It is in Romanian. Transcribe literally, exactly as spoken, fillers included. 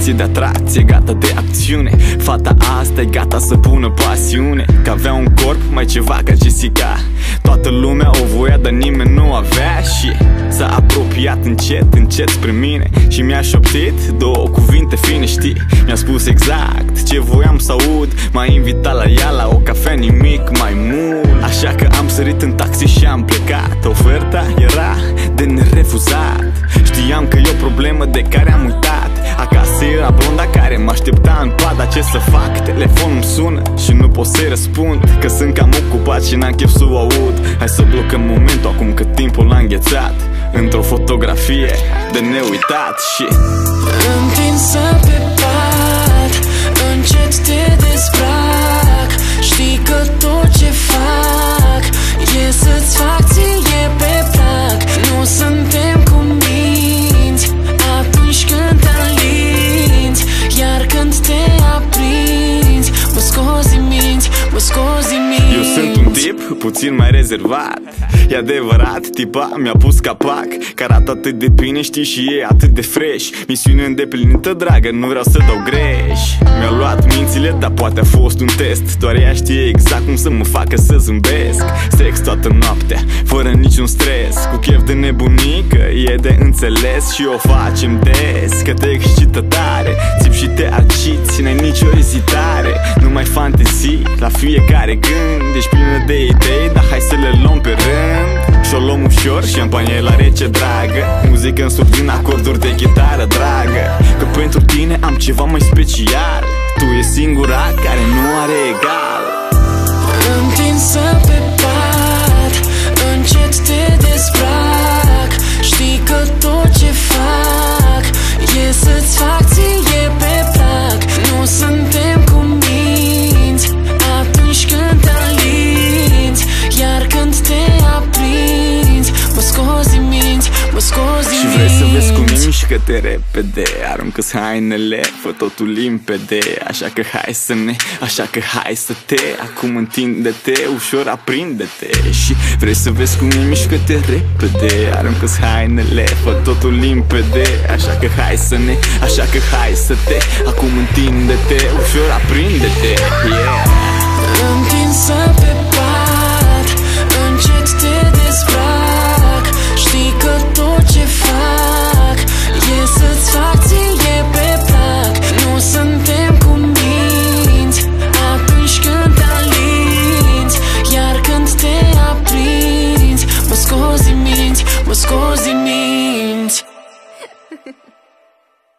senzație de atracție, gata de acțiune. Fata asta e gata să pună pasiune, că avea un corp mai ceva ca Jessica. Toată lumea o voia, dar nimeni nu avea. Și s-a apropiat încet, încet spre mine și mi-a șoptit două cuvinte fine, știi? Mi-a spus exact ce voiam să aud. M-a invitat la ea la o cafea, nimic mai mult. Așa că am sărit în taxi și am plecat. Oferta era de nerefuzat. Știam că e o problemă de care am uitat. Acasă era blonda care mă aștepta în pat. Dar ce să fac? Telefonul îmi sună și nu pot să-i răspund, că sunt cam ocupat și n-am chef să o aud. Hai să blocăm momentul acum că timpul l-a înghețat într-o fotografie de neuitat. Și întinsă pe pat, încet te dezbrac. Știi că tot ce fac e să-ți fac ție pe plac. Nu suntem cuminți atunci când te alinți, iar când te aprinzi mă scoți din minți, mă scoți din minți. Eu sunt un tip puțin mai rezervat. E adevărat, tipa mi-a pus capac, că arată atât de bine, știi, și e atât de fresh. Misiune îndeplinită, dragă, nu vreau să dau greș. Mi-a luat mințile, dar poate a fost un test. Doar ea știe exact cum să mă facă să zâmbesc. Sex toată noaptea, fără niciun stres, cu chef de nebunică, e de înțeles. Și o facem des, că te excită tare. Țip și te agiți, n-ai nicio ezitare. Numai fantezii la fiecare gând. Ești plină de idei, dar hai să le luăm pe rând. Și-o luăm ușor, șampanie la rece, dragă. Muzică în sub din acorduri de chitară, dragă. Că pentru tine am ceva mai special. Tu e singura care nu are egal. Întinsă pe pat, încet te dezbrac. Știi că tot ce fac e să-ți fac ție pe plac. Nu suntem cuminți atunci când te alinți, iar când te aprinzi mă scoți din minți, mă scoți din minți. Și vrei să vezi cum mișcă-te repede, aruncă-ți hainele, fă totul limpede. Așa că hai să ne, așa că hai să te, acum întinde-te, ușor aprinde-te. Și vrei să vezi cum mișcă-te repede, aruncă-ți hainele, fă totul limpede. Așa că hai să ne, așa că hai să te, acum întinde-te, ușor aprinde-te. Yeah. Întinsă pe pat, încet te dezbrac. Știi că tot ce fac e să-ți fac ție pe plac. Nu suntem cuminți atunci când te alinți, iar când te aprinzi mă scoți din minți, mă scoți din minți.